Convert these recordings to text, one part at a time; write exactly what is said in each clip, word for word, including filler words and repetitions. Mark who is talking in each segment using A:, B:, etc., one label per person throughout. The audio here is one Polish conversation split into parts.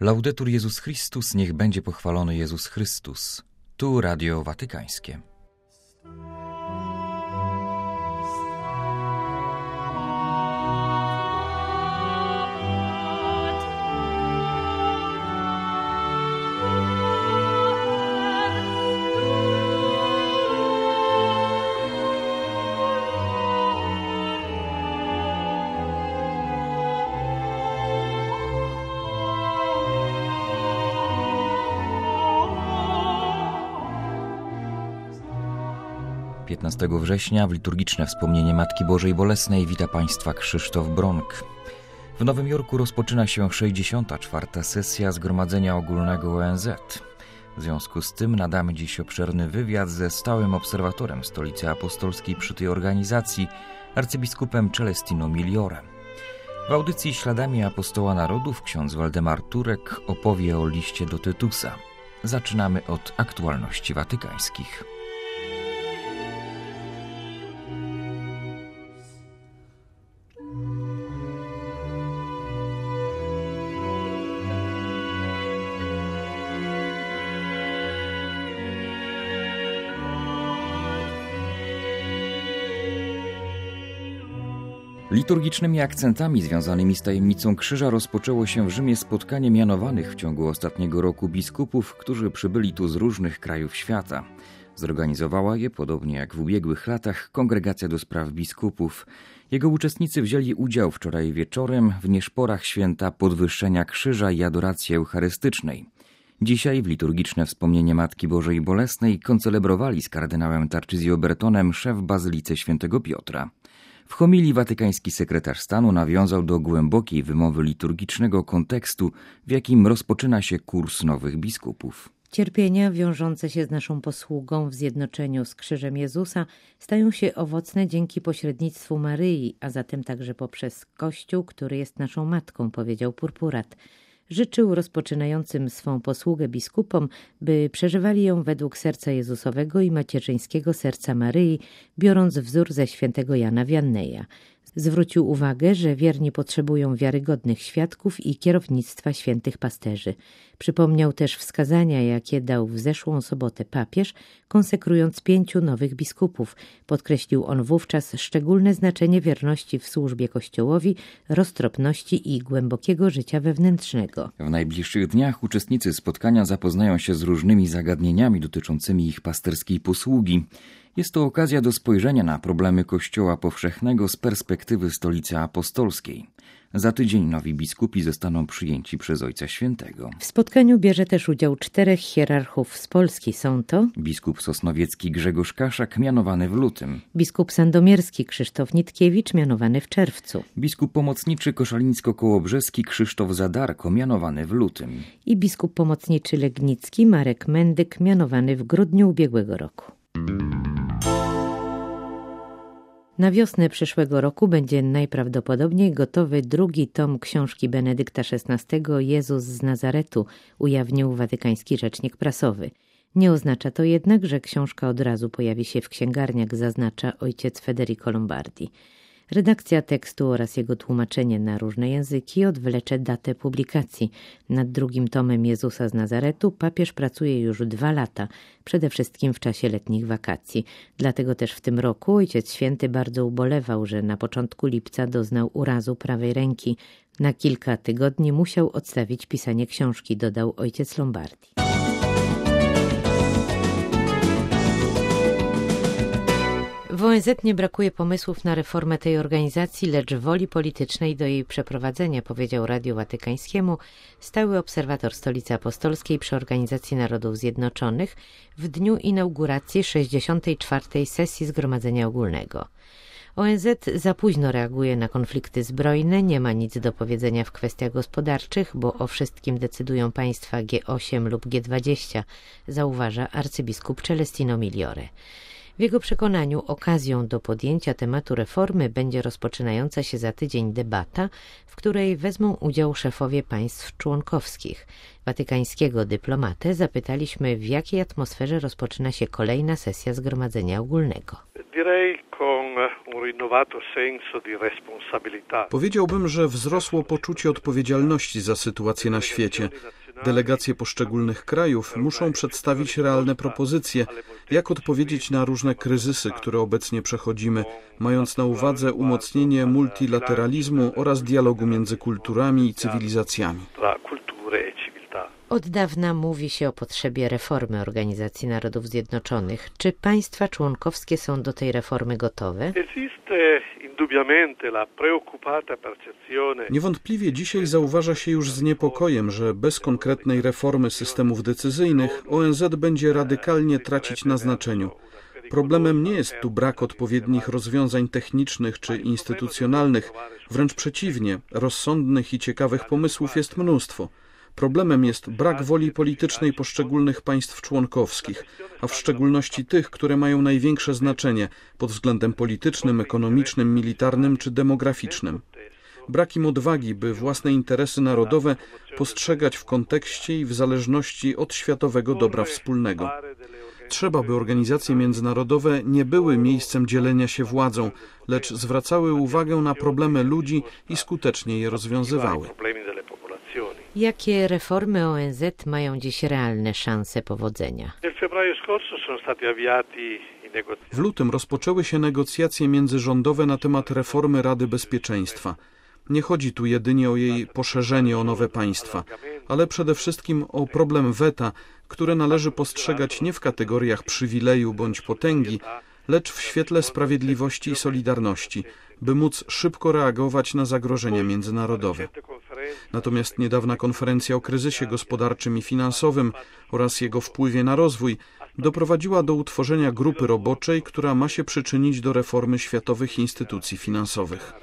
A: Laudetur Jezus Chrystus, niech będzie pochwalony Jezus Chrystus. Tu Radio Watykańskie. piętnastego września w liturgiczne wspomnienie Matki Bożej Bolesnej wita Państwa Krzysztof Bronk. W Nowym Jorku rozpoczyna się sześćdziesiąta czwarta sesja Zgromadzenia Ogólnego O N Z. W związku z tym nadamy dziś obszerny wywiad ze stałym obserwatorem Stolicy Apostolskiej przy tej organizacji, arcybiskupem Celestino Migliore. W audycji Śladami Apostoła Narodów ksiądz Waldemar Turek opowie o liście do Tytusa. Zaczynamy od aktualności watykańskich. Liturgicznymi akcentami związanymi z tajemnicą krzyża rozpoczęło się w Rzymie spotkanie mianowanych w ciągu ostatniego roku biskupów, którzy przybyli tu z różnych krajów świata. Zorganizowała je, podobnie jak w ubiegłych latach, Kongregacja do Spraw Biskupów. Jego uczestnicy wzięli udział wczoraj wieczorem w nieszporach święta Podwyższenia Krzyża i Adoracji Eucharystycznej. Dzisiaj w liturgiczne wspomnienie Matki Bożej Bolesnej koncelebrowali z kardynałem Tarcisio Bertonem mszę w Bazylice Świętego Piotra. W homilii watykański sekretarz stanu nawiązał do głębokiej wymowy liturgicznego kontekstu, w jakim rozpoczyna się kurs nowych biskupów.
B: Cierpienia wiążące się z naszą posługą w zjednoczeniu z krzyżem Jezusa stają się owocne dzięki pośrednictwu Maryi, a zatem także poprzez Kościół, który jest naszą matką, powiedział purpurat. Życzył rozpoczynającym swą posługę biskupom, by przeżywali ją według serca Jezusowego i macierzyńskiego serca Maryi, biorąc wzór ze świętego Jana Wianneja. Zwrócił uwagę, że wierni potrzebują wiarygodnych świadków i kierownictwa świętych pasterzy. Przypomniał też wskazania, jakie dał w zeszłą sobotę papież, konsekrując pięciu nowych biskupów. Podkreślił on wówczas szczególne znaczenie wierności w służbie Kościołowi, roztropności i głębokiego życia wewnętrznego.
A: W najbliższych dniach uczestnicy spotkania zapoznają się z różnymi zagadnieniami dotyczącymi ich pasterskiej posługi. Jest to okazja do spojrzenia na problemy Kościoła powszechnego z perspektywy Stolicy Apostolskiej. Za tydzień nowi biskupi zostaną przyjęci przez Ojca Świętego.
B: W spotkaniu bierze też udział czterech hierarchów z Polski. Są to
A: biskup sosnowiecki Grzegorz Kaszak, mianowany w lutym,
B: biskup sandomierski Krzysztof Nitkiewicz, mianowany w czerwcu,
A: biskup pomocniczy koszalińsko-kołobrzeski Krzysztof Zadarko, mianowany w lutym
B: i biskup pomocniczy legnicki Marek Mendyk, mianowany w grudniu ubiegłego roku. Na wiosnę przyszłego roku będzie najprawdopodobniej gotowy drugi tom książki Benedykta szesnastego Jezus z Nazaretu, ujawnił watykański rzecznik prasowy. Nie oznacza to jednak, że książka od razu pojawi się w księgarniach, zaznacza ojciec Federico Lombardi. Redakcja tekstu oraz jego tłumaczenie na różne języki odwlecze datę publikacji. Nad drugim tomem Jezusa z Nazaretu papież pracuje już dwa lata, przede wszystkim w czasie letnich wakacji. Dlatego też w tym roku Ojciec Święty bardzo ubolewał, że na początku lipca doznał urazu prawej ręki. Na kilka tygodni musiał odstawić pisanie książki, dodał ojciec Lombardi. W O N Z nie brakuje pomysłów na reformę tej organizacji, lecz woli politycznej do jej przeprowadzenia, powiedział Radiu Watykańskiemu stały obserwator Stolicy Apostolskiej przy Organizacji Narodów Zjednoczonych w dniu inauguracji sześćdziesiątej czwartej sesji Zgromadzenia Ogólnego. O N Z za późno reaguje na konflikty zbrojne, nie ma nic do powiedzenia w kwestiach gospodarczych, bo o wszystkim decydują państwa G osiem lub G dwadzieścia, zauważa arcybiskup Celestino Migliore. W jego przekonaniu okazją do podjęcia tematu reformy będzie rozpoczynająca się za tydzień debata, w której wezmą udział szefowie państw członkowskich. Watykańskiego dyplomatę zapytaliśmy, w jakiej atmosferze rozpoczyna się kolejna sesja Zgromadzenia Ogólnego.
C: Direi con un Powiedziałbym, że wzrosło poczucie odpowiedzialności za sytuację na świecie. Delegacje poszczególnych krajów muszą przedstawić realne propozycje, jak odpowiedzieć na różne kryzysy, które obecnie przechodzimy, mając na uwadze umocnienie multilateralizmu oraz dialogu między kulturami i cywilizacjami.
B: Od dawna mówi się o potrzebie reformy Organizacji Narodów Zjednoczonych. Czy państwa członkowskie są do tej reformy gotowe?
C: Niewątpliwie dzisiaj zauważa się już z niepokojem, że bez konkretnej reformy systemów decyzyjnych O N Z będzie radykalnie tracić na znaczeniu. Problemem nie jest tu brak odpowiednich rozwiązań technicznych czy instytucjonalnych, wręcz przeciwnie, rozsądnych i ciekawych pomysłów jest mnóstwo. Problemem jest brak woli politycznej poszczególnych państw członkowskich, a w szczególności tych, które mają największe znaczenie pod względem politycznym, ekonomicznym, militarnym czy demograficznym. Brak im odwagi, by własne interesy narodowe postrzegać w kontekście i w zależności od światowego dobra wspólnego. Trzeba, by organizacje międzynarodowe nie były miejscem dzielenia się władzą, lecz zwracały uwagę na problemy ludzi i skutecznie je rozwiązywały.
B: Jakie reformy O N Z mają dziś realne szanse powodzenia?
C: W lutym rozpoczęły się negocjacje międzyrządowe na temat reformy Rady Bezpieczeństwa. Nie chodzi tu jedynie o jej poszerzenie o nowe państwa, ale przede wszystkim o problem weta, które należy postrzegać nie w kategoriach przywileju bądź potęgi, lecz w świetle sprawiedliwości i solidarności, by móc szybko reagować na zagrożenia międzynarodowe. Natomiast niedawna konferencja o kryzysie gospodarczym i finansowym oraz jego wpływie na rozwój doprowadziła do utworzenia grupy roboczej, która ma się przyczynić do reformy światowych instytucji finansowych.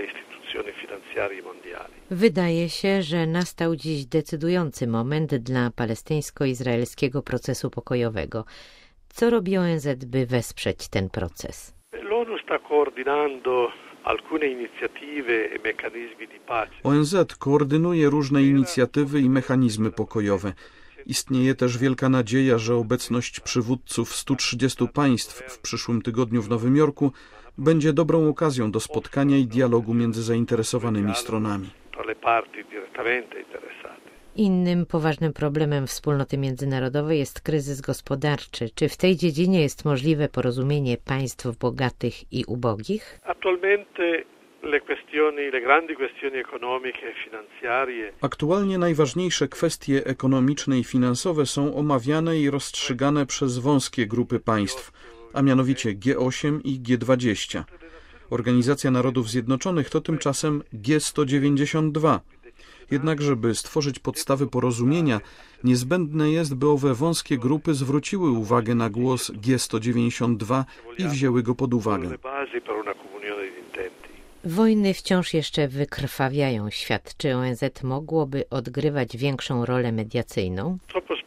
B: Wydaje się, że nastał dziś decydujący moment dla palestyńsko-izraelskiego procesu pokojowego. Co robi O N Z, by wesprzeć ten proces?
C: O N Z koordynuje różne inicjatywy i mechanizmy pokojowe. Istnieje też wielka nadzieja, że obecność przywódców stu trzydziestu państw w przyszłym tygodniu w Nowym Jorku będzie dobrą okazją do spotkania i dialogu między zainteresowanymi stronami.
B: Innym poważnym problemem wspólnoty międzynarodowej jest kryzys gospodarczy. Czy w tej dziedzinie jest możliwe porozumienie państw bogatych i ubogich?
C: Aktualnie najważniejsze kwestie ekonomiczne i finansowe są omawiane i rozstrzygane przez wąskie grupy państw, a mianowicie G osiem i G dwadzieścia. Organizacja Narodów Zjednoczonych to tymczasem G sto dziewięćdziesiąt dwa. Jednak, żeby stworzyć podstawy porozumienia, niezbędne jest, by owe wąskie grupy zwróciły uwagę na głos G sto dziewięćdziesiąt dwa i wzięły go pod uwagę.
B: Wojny wciąż jeszcze wykrwawiają świat. Czy O N Z mogłoby odgrywać większą rolę mediacyjną?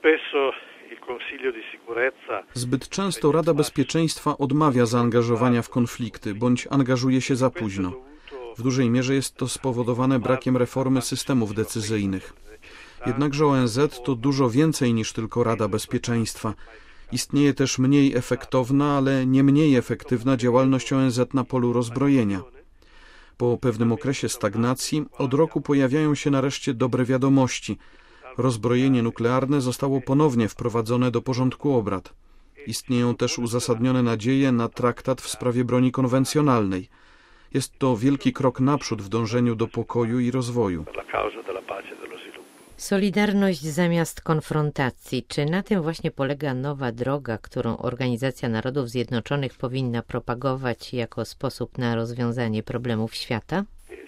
C: Zbyt często Rada Bezpieczeństwa odmawia zaangażowania w konflikty, bądź angażuje się za późno. W dużej mierze jest to spowodowane brakiem reformy systemów decyzyjnych. Jednakże O N Z to dużo więcej niż tylko Rada Bezpieczeństwa. Istnieje też mniej efektowna, ale nie mniej efektywna działalność O N Z na polu rozbrojenia. Po pewnym okresie stagnacji od roku pojawiają się nareszcie dobre wiadomości. Rozbrojenie nuklearne zostało ponownie wprowadzone do porządku obrad. Istnieją też uzasadnione nadzieje na traktat w sprawie broni konwencjonalnej. Jest to wielki krok naprzód w dążeniu do pokoju i rozwoju.
B: Solidarność zamiast konfrontacji. Czy na tym właśnie polega nowa droga, którą Organizacja Narodów Zjednoczonych powinna propagować jako sposób na rozwiązanie problemów świata?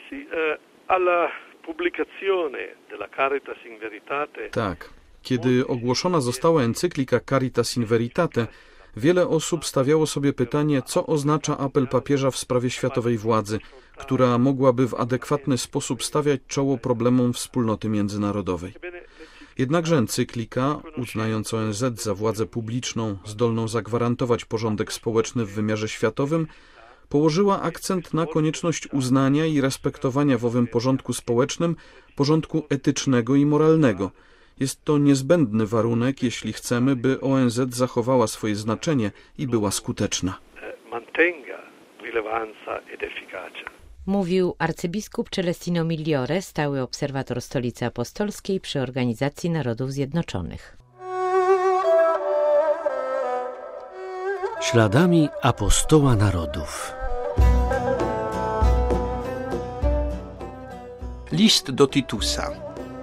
C: Tak. Kiedy ogłoszona została encyklika Caritas in Veritate, wiele osób stawiało sobie pytanie, co oznacza apel papieża w sprawie światowej władzy, która mogłaby w adekwatny sposób stawiać czoło problemom wspólnoty międzynarodowej. Jednakże encyklika, uznając O N Z za władzę publiczną, zdolną zagwarantować porządek społeczny w wymiarze światowym, położyła akcent na konieczność uznania i respektowania w owym porządku społecznym porządku etycznego i moralnego. Jest to niezbędny warunek, jeśli chcemy, by O N Z zachowała swoje znaczenie i była skuteczna.
D: rilevanza ed efficacia.
B: Mówił arcybiskup Celestino Migliore, stały obserwator Stolicy Apostolskiej przy Organizacji Narodów Zjednoczonych.
E: Śladami apostoła narodów.
F: List do Titusa.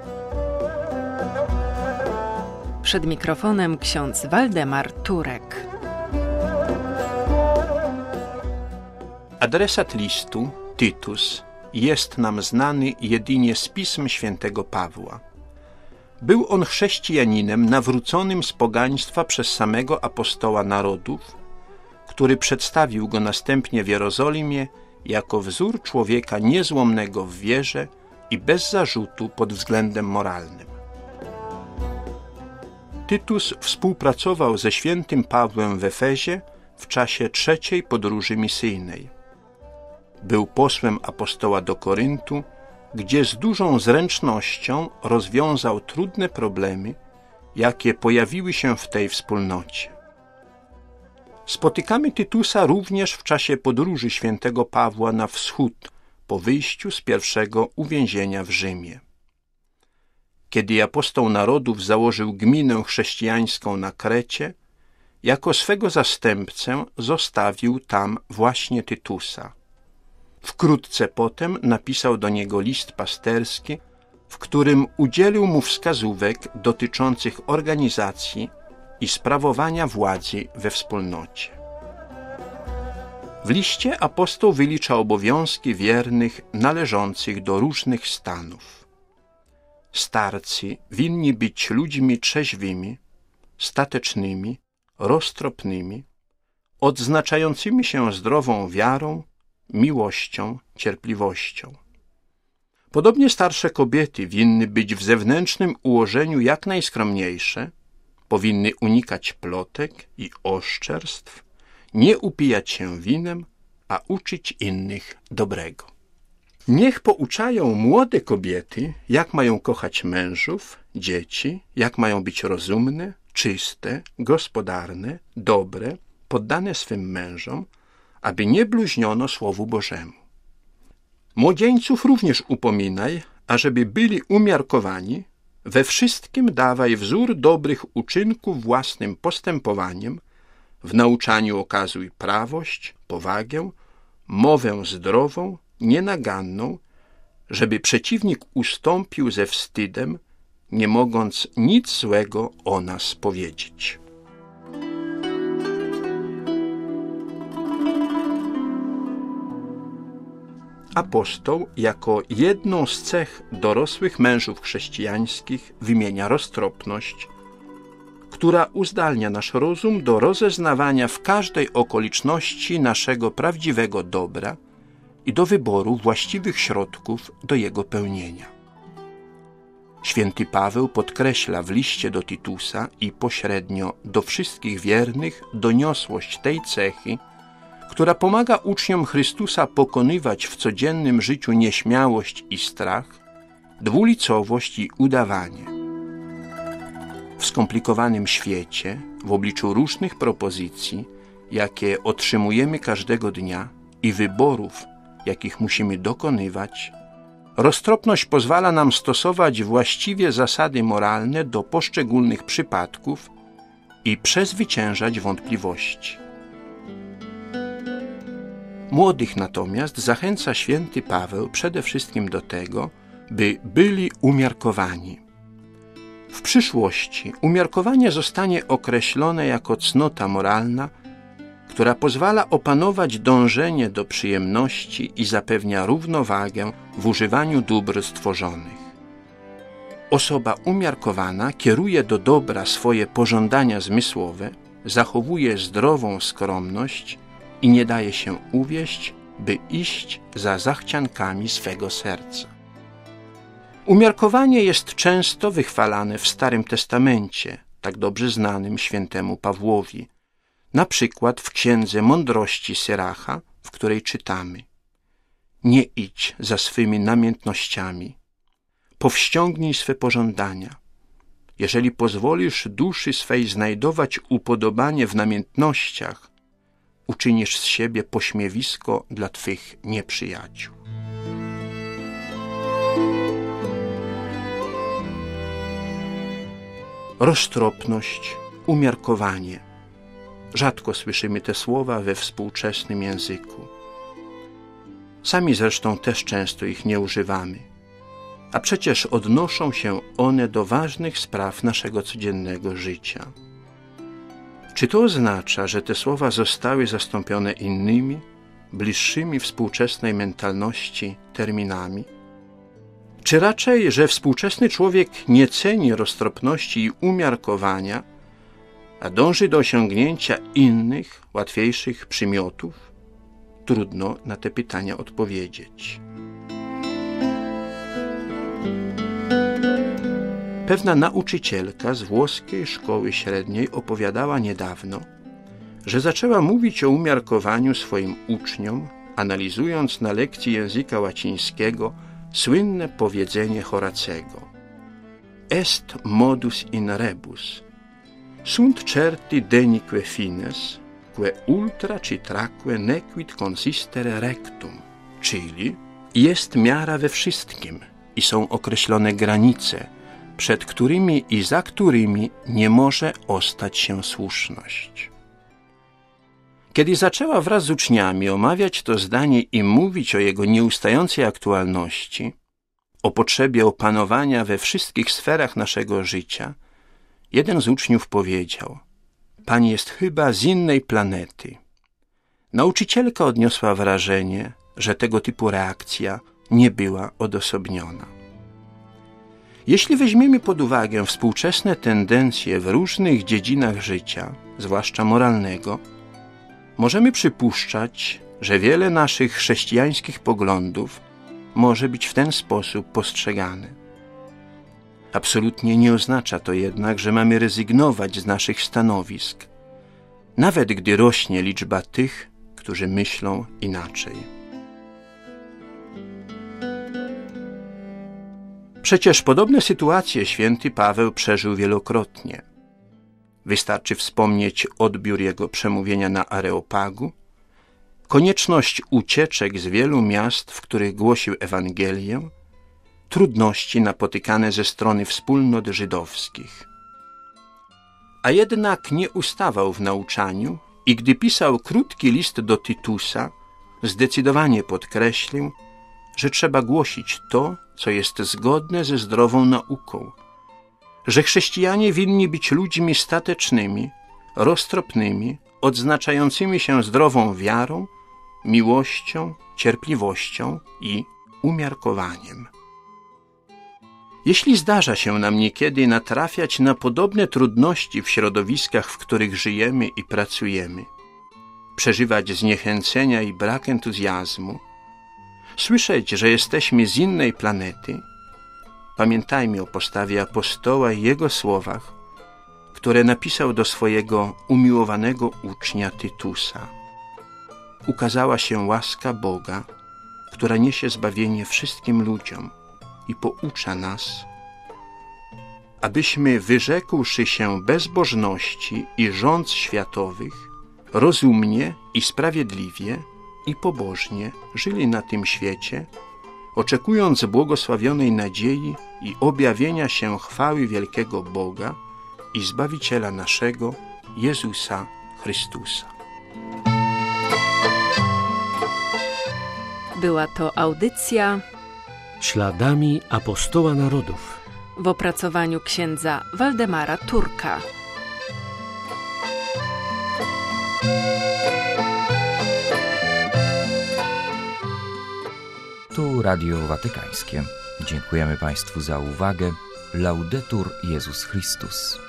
G: Przed mikrofonem ksiądz Waldemar Turek.
F: Adresat listu, Tytus, jest nam znany jedynie z pism świętego Pawła. Był on chrześcijaninem nawróconym z pogaństwa przez samego apostoła narodów, który przedstawił go następnie w Jerozolimie jako wzór człowieka niezłomnego w wierze i bez zarzutu pod względem moralnym. Tytus współpracował ze świętym Pawłem w Efezie w czasie trzeciej podróży misyjnej. Był posłem apostoła do Koryntu, gdzie z dużą zręcznością rozwiązał trudne problemy, jakie pojawiły się w tej wspólnocie. Spotykamy Tytusa również w czasie podróży świętego Pawła na wschód, po wyjściu z pierwszego uwięzienia w Rzymie. Kiedy apostoł narodów założył gminę chrześcijańską na Krecie, jako swego zastępcę zostawił tam właśnie Tytusa. Wkrótce potem napisał do niego list pasterski, w którym udzielił mu wskazówek dotyczących organizacji i sprawowania władzy we wspólnocie. W liście apostoł wylicza obowiązki wiernych należących do różnych stanów. Starcy winni być ludźmi trzeźwymi, statecznymi, roztropnymi, odznaczającymi się zdrową wiarą, miłością, cierpliwością. Podobnie starsze kobiety winny być w zewnętrznym ułożeniu jak najskromniejsze, powinny unikać plotek i oszczerstw, nie upijać się winem, a uczyć innych dobrego. Niech pouczają młode kobiety, jak mają kochać mężów, dzieci, jak mają być rozumne, czyste, gospodarne, dobre, poddane swym mężom, aby nie bluźniono Słowu Bożemu. Młodzieńców również upominaj, ażeby byli umiarkowani, we wszystkim dawaj wzór dobrych uczynków własnym postępowaniem, w nauczaniu okazuj prawość, powagę, mowę zdrową, nienaganną, żeby przeciwnik ustąpił ze wstydem, nie mogąc nic złego o nas powiedzieć. Apostoł jako jedną z cech dorosłych mężów chrześcijańskich wymienia roztropność, która uzdalnia nasz rozum do rozeznawania w każdej okoliczności naszego prawdziwego dobra i do wyboru właściwych środków do jego pełnienia. Święty Paweł podkreśla w liście do Titusa i pośrednio do wszystkich wiernych doniosłość tej cechy, która pomaga uczniom Chrystusa pokonywać w codziennym życiu nieśmiałość i strach, dwulicowość i udawanie. W skomplikowanym świecie, w obliczu różnych propozycji, jakie otrzymujemy każdego dnia i wyborów, jakich musimy dokonywać, roztropność pozwala nam stosować właściwie zasady moralne do poszczególnych przypadków i przezwyciężać wątpliwości. Młodych natomiast zachęca święty Paweł przede wszystkim do tego, by byli umiarkowani. W przyszłości umiarkowanie zostanie określone jako cnota moralna, która pozwala opanować dążenie do przyjemności i zapewnia równowagę w używaniu dóbr stworzonych. Osoba umiarkowana kieruje do dobra swoje pożądania zmysłowe, zachowuje zdrową skromność i nie daje się uwieść, by iść za zachciankami swego serca. Umiarkowanie jest często wychwalane w Starym Testamencie, tak dobrze znanym świętemu Pawłowi, na przykład w Księdze Mądrości Syracha, w której czytamy: nie idź za swymi namiętnościami, powściągnij swe pożądania. Jeżeli pozwolisz duszy swej znajdować upodobanie w namiętnościach, uczynisz z siebie pośmiewisko dla twych nieprzyjaciół. Roztropność, umiarkowanie. Rzadko słyszymy te słowa we współczesnym języku. Sami zresztą też często ich nie używamy. A przecież odnoszą się one do ważnych spraw naszego codziennego życia. Czy to oznacza, że te słowa zostały zastąpione innymi, bliższymi współczesnej mentalności terminami? Czy raczej, że współczesny człowiek nie ceni roztropności i umiarkowania, a dąży do osiągnięcia innych, łatwiejszych przymiotów? Trudno na te pytania odpowiedzieć. Pewna nauczycielka z włoskiej szkoły średniej opowiadała niedawno, że zaczęła mówić o umiarkowaniu swoim uczniom, analizując na lekcji języka łacińskiego słynne powiedzenie Horacego: Est modus in rebus, sunt certi denique fines, que ultra citraque nequit consistere rectum, czyli jest miara we wszystkim i są określone granice, przed którymi i za którymi nie może ostać się słuszność. Kiedy zaczęła wraz z uczniami omawiać to zdanie i mówić o jego nieustającej aktualności, o potrzebie opanowania we wszystkich sferach naszego życia, jeden z uczniów powiedział: Pani jest chyba z innej planety. Nauczycielka odniosła wrażenie, że tego typu reakcja nie była odosobniona. Jeśli weźmiemy pod uwagę współczesne tendencje w różnych dziedzinach życia, zwłaszcza moralnego, możemy przypuszczać, że wiele naszych chrześcijańskich poglądów może być w ten sposób postrzegane. Absolutnie nie oznacza to jednak, że mamy rezygnować z naszych stanowisk, nawet gdy rośnie liczba tych, którzy myślą inaczej. Przecież podobne sytuacje święty Paweł przeżył wielokrotnie. Wystarczy wspomnieć odbiór jego przemówienia na Areopagu, konieczność ucieczek z wielu miast, w których głosił Ewangelię, trudności napotykane ze strony wspólnot żydowskich. A jednak nie ustawał w nauczaniu i gdy pisał krótki list do Tytusa, zdecydowanie podkreślił, że trzeba głosić to, co jest zgodne ze zdrową nauką, że chrześcijanie winni być ludźmi statecznymi, roztropnymi, odznaczającymi się zdrową wiarą, miłością, cierpliwością i umiarkowaniem. Jeśli zdarza się nam niekiedy natrafiać na podobne trudności w środowiskach, w których żyjemy i pracujemy, przeżywać zniechęcenia i brak entuzjazmu, słyszeć, że jesteśmy z innej planety, pamiętajmy o postawie apostoła i jego słowach, które napisał do swojego umiłowanego ucznia Tytusa. Ukazała się łaska Boga, która niesie zbawienie wszystkim ludziom i poucza nas, abyśmy, wyrzekłszy się bezbożności i rządz światowych, rozumnie i sprawiedliwie i pobożnie żyli na tym świecie, oczekując błogosławionej nadziei i objawienia się chwały wielkiego Boga i Zbawiciela naszego, Jezusa Chrystusa.
G: Była to audycja
E: Śladami apostoła narodów
G: w opracowaniu księdza Waldemara Turka.
A: Tu Radio Watykańskie. Dziękujemy Państwu za uwagę. Laudetur Jezus Chrystus.